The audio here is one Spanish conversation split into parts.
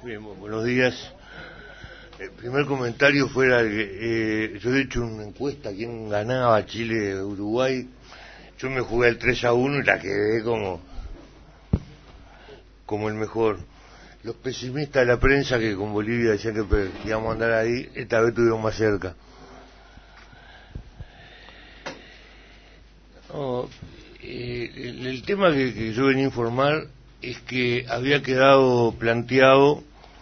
Bien, buenos días. El primer comentario fuera que yo he hecho una encuesta, quién ganaba, Chile, Uruguay. Yo me jugué el 3-1 y la quedé como el mejor. Los pesimistas de la prensa que con Bolivia decían que íbamos a andar ahí, esta vez estuvieron más cerca. No, el tema que yo venía a informar es que había quedado planteado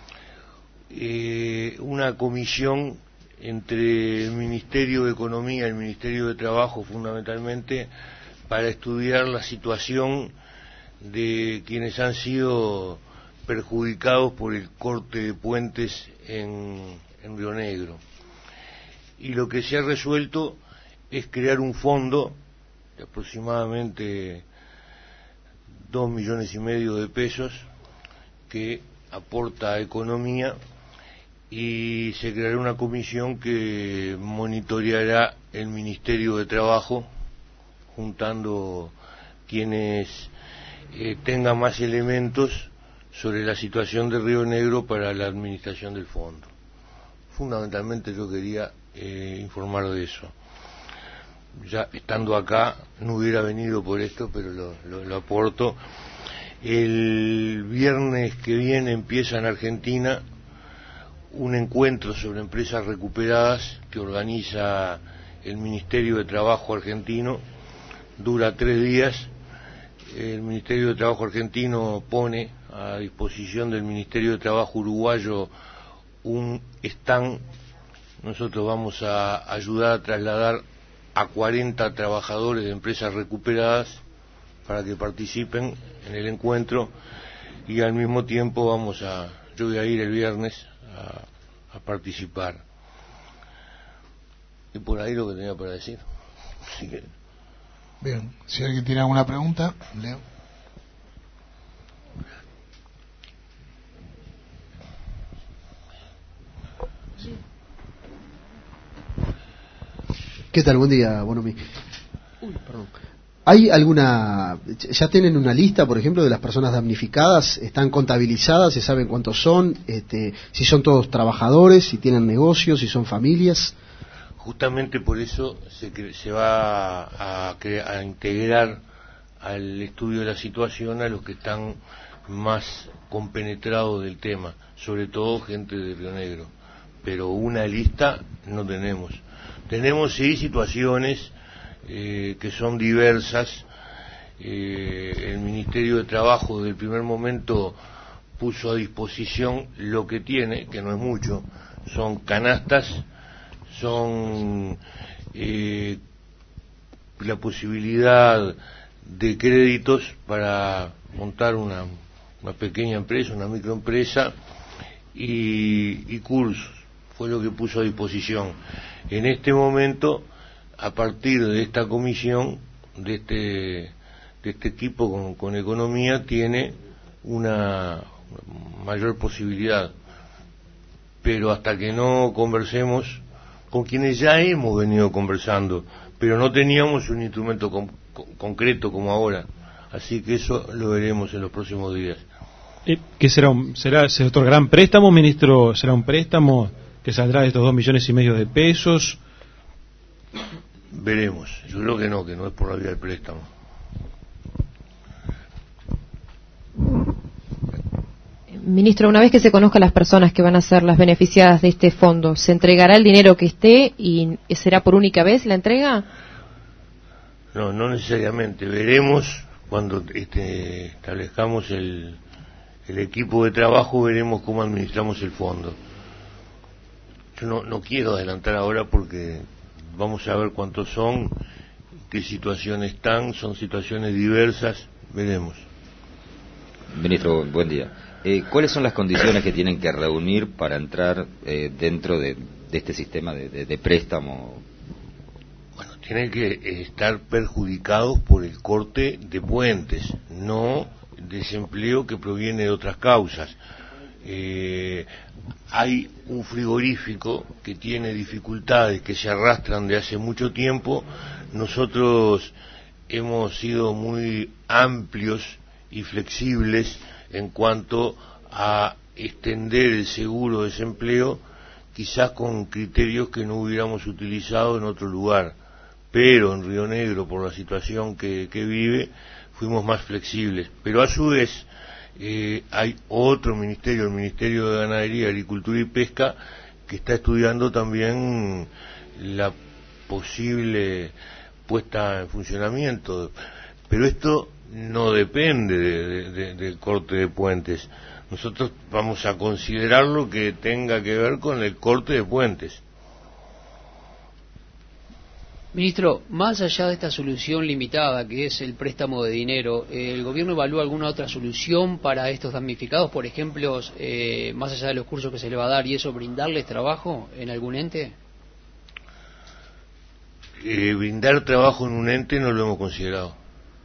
una comisión entre el Ministerio de Economía y el Ministerio de Trabajo fundamentalmente para estudiar la situación de quienes han sido perjudicados por el corte de puentes en Río Negro. Y lo que se ha resuelto es crear un fondo de aproximadamente 2,5 millones de pesos que aporta a Economía, y se creará una comisión que monitoreará el Ministerio de Trabajo, juntando quienes tengan más elementos sobre la situación de Río Negro para la administración del fondo. Fundamentalmente yo quería informar de eso. Ya estando acá no hubiera venido por esto, pero lo aporto. El viernes que viene empieza en Argentina un encuentro sobre empresas recuperadas que organiza el Ministerio de Trabajo argentino. Dura 3 días. El Ministerio de Trabajo argentino pone a disposición del Ministerio de Trabajo uruguayo un stand. Nosotros vamos a ayudar a trasladar a 40 trabajadores de empresas recuperadas para que participen en el encuentro, y al mismo tiempo yo voy a ir el viernes a participar. Y por ahí lo que tenía para decir. Así que... Bien, si alguien tiene alguna pregunta, Leo. ¿Qué tal? Buen día, Bonomi. Perdón. ¿Hay ya tienen una lista, por ejemplo, de las personas damnificadas? ¿Están contabilizadas? ¿Se saben cuántos son? Si son todos trabajadores, si tienen negocios, si son familias. Justamente por eso se va a integrar al estudio de la situación a los que están más compenetrados del tema, sobre todo gente de Río Negro. Pero una lista no tenemos. Tenemos sí situaciones que son diversas. El Ministerio de Trabajo desde el primer momento puso a disposición lo que tiene, que no es mucho, son canastas, son la posibilidad de créditos para montar una pequeña empresa, una microempresa, y cursos. Fue lo que puso a disposición. En este momento, a partir de esta comisión, de este equipo con Economía, tiene una mayor posibilidad. Pero hasta que no conversemos con quienes ya hemos venido conversando, pero no teníamos un instrumento concreto como ahora. Así que eso lo veremos en los próximos días. ¿Qué se otorgarán préstamos, ministro? ¿Será un préstamo que saldrá de estos 2,5 millones de pesos? Veremos. Yo creo que no es por la vía del préstamo. Ministro, una vez que se conozcan las personas que van a ser las beneficiadas de este fondo, ¿se entregará el dinero que esté y será por única vez la entrega? No necesariamente. Veremos cuando establezcamos el equipo de trabajo, veremos cómo administramos el fondo. Yo no quiero adelantar ahora porque vamos a ver cuántos son, qué situaciones están, son situaciones diversas, veremos. Ministro, buen día. ¿Cuáles son las condiciones que tienen que reunir para entrar dentro de este sistema de préstamo? Bueno, tienen que estar perjudicados por el corte de puentes, no desempleo que proviene de otras causas. Hay un frigorífico que tiene dificultades que se arrastran de hace mucho tiempo. Nosotros hemos sido muy amplios y flexibles en cuanto a extender el seguro de desempleo, quizás con criterios que no hubiéramos utilizado en otro lugar, pero en Río Negro, por la situación que vive, fuimos más flexibles. Pero a su vez hay otro ministerio, el Ministerio de Ganadería, Agricultura y Pesca, que está estudiando también la posible puesta en funcionamiento, pero esto no depende del corte de puentes. Nosotros vamos a considerar lo que tenga que ver con el corte de puentes. Ministro, más allá de esta solución limitada que es el préstamo de dinero, ¿el gobierno evalúa alguna otra solución para estos damnificados? Por ejemplo, más allá de los cursos que se le va a dar y eso, brindarles trabajo en algún ente. Brindar trabajo en un ente no lo hemos considerado.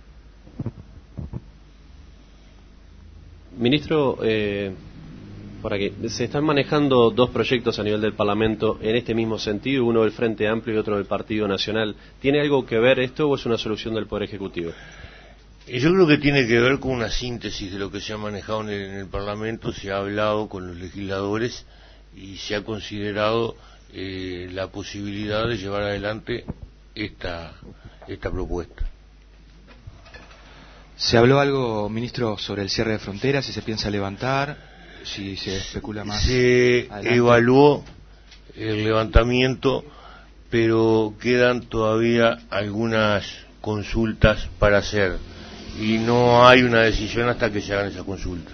Ministro, para que se están manejando dos proyectos a nivel del Parlamento en este mismo sentido, uno del Frente Amplio y otro del Partido Nacional. ¿Tiene algo que ver esto o es una solución del Poder Ejecutivo? Yo creo que tiene que ver con una síntesis de lo que se ha manejado en el Parlamento. Se ha hablado con los legisladores y se ha considerado la posibilidad de llevar adelante esta propuesta. ¿Se habló algo, ministro, sobre el cierre de fronteras, si se piensa levantar, si se especula más? Se evaluó el levantamiento, pero quedan todavía algunas consultas para hacer y no hay una decisión hasta que se hagan esas consultas.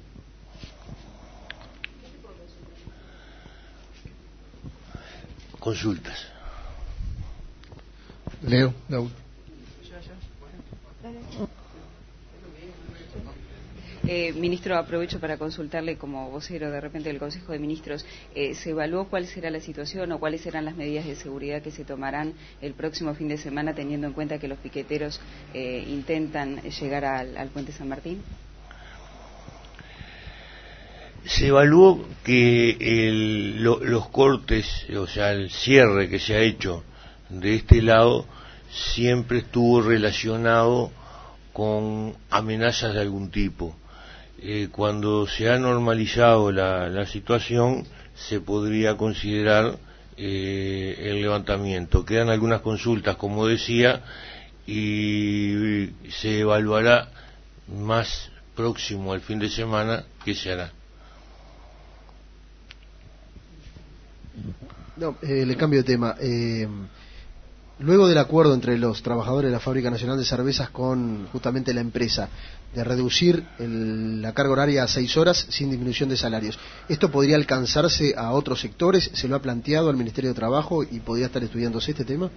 Consultas. Leo, Raúl. Ministro, aprovecho para consultarle como vocero de repente del Consejo de Ministros, ¿se evaluó cuál será la situación o cuáles serán las medidas de seguridad que se tomarán el próximo fin de semana, teniendo en cuenta que los piqueteros intentan llegar al Puente San Martín? Se evaluó que los cortes, o sea, el cierre que se ha hecho de este lado, siempre estuvo relacionado con amenazas de algún tipo. Cuando se ha normalizado la situación, se podría considerar el levantamiento. Quedan algunas consultas, como decía, y se evaluará más próximo al fin de semana qué se hará. No, le cambio de tema. Luego del acuerdo entre los trabajadores de la Fábrica Nacional de Cervezas con justamente la empresa de reducir la carga horaria a 6 horas sin disminución de salarios, ¿esto podría alcanzarse a otros sectores? ¿Se lo ha planteado al Ministerio de Trabajo y podría estar estudiándose este tema?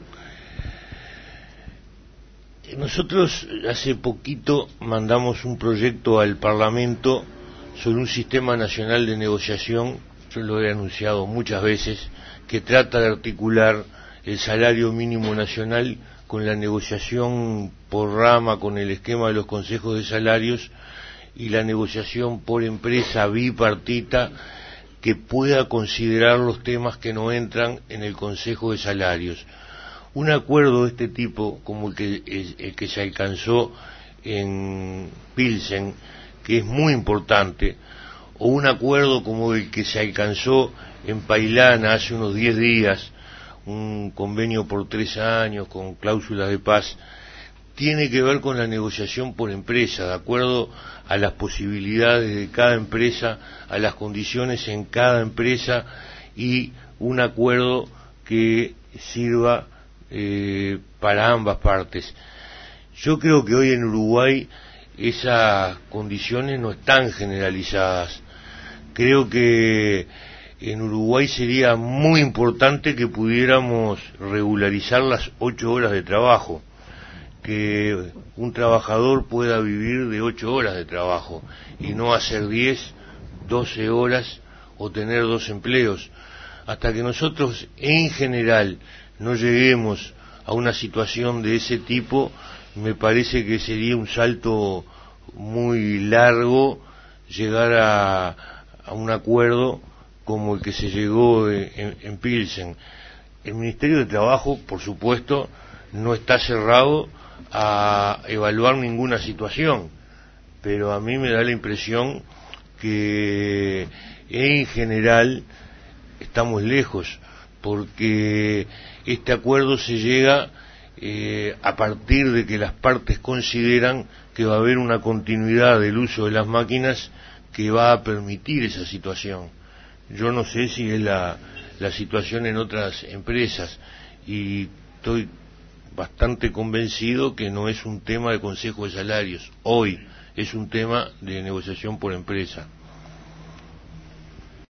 Nosotros hace poquito mandamos un proyecto al Parlamento sobre un sistema nacional de negociación, yo lo he anunciado muchas veces, que trata de articular el salario mínimo nacional con la negociación por rama, con el esquema de los consejos de salarios y la negociación por empresa bipartita que pueda considerar los temas que no entran en el consejo de salarios. Un acuerdo de este tipo, como el que se alcanzó en Pilsen, que es muy importante, o un acuerdo como el que se alcanzó en Pailana hace unos 10 días, un convenio por 3 años con cláusulas de paz, tiene que ver con la negociación por empresa, de acuerdo a las posibilidades de cada empresa, a las condiciones en cada empresa, y un acuerdo que sirva para ambas partes. Yo creo que hoy en Uruguay esas condiciones no están generalizadas. Creo que en Uruguay sería muy importante que pudiéramos regularizar las 8 horas de trabajo, que un trabajador pueda vivir de 8 horas de trabajo y no hacer 10, 12 horas o tener 2 empleos. Hasta que nosotros en general no lleguemos a una situación de ese tipo, me parece que sería un salto muy largo llegar a un acuerdo como el que se llegó en Pilsen. El Ministerio de Trabajo, por supuesto, no está cerrado a evaluar ninguna situación, pero a mí me da la impresión que en general estamos lejos, porque este acuerdo se llega a partir de que las partes consideran que va a haber una continuidad del uso de las máquinas que va a permitir esa situación. Yo no sé si es la situación en otras empresas, y estoy bastante convencido que no es un tema de consejo de salarios hoy, es un tema de negociación por empresa.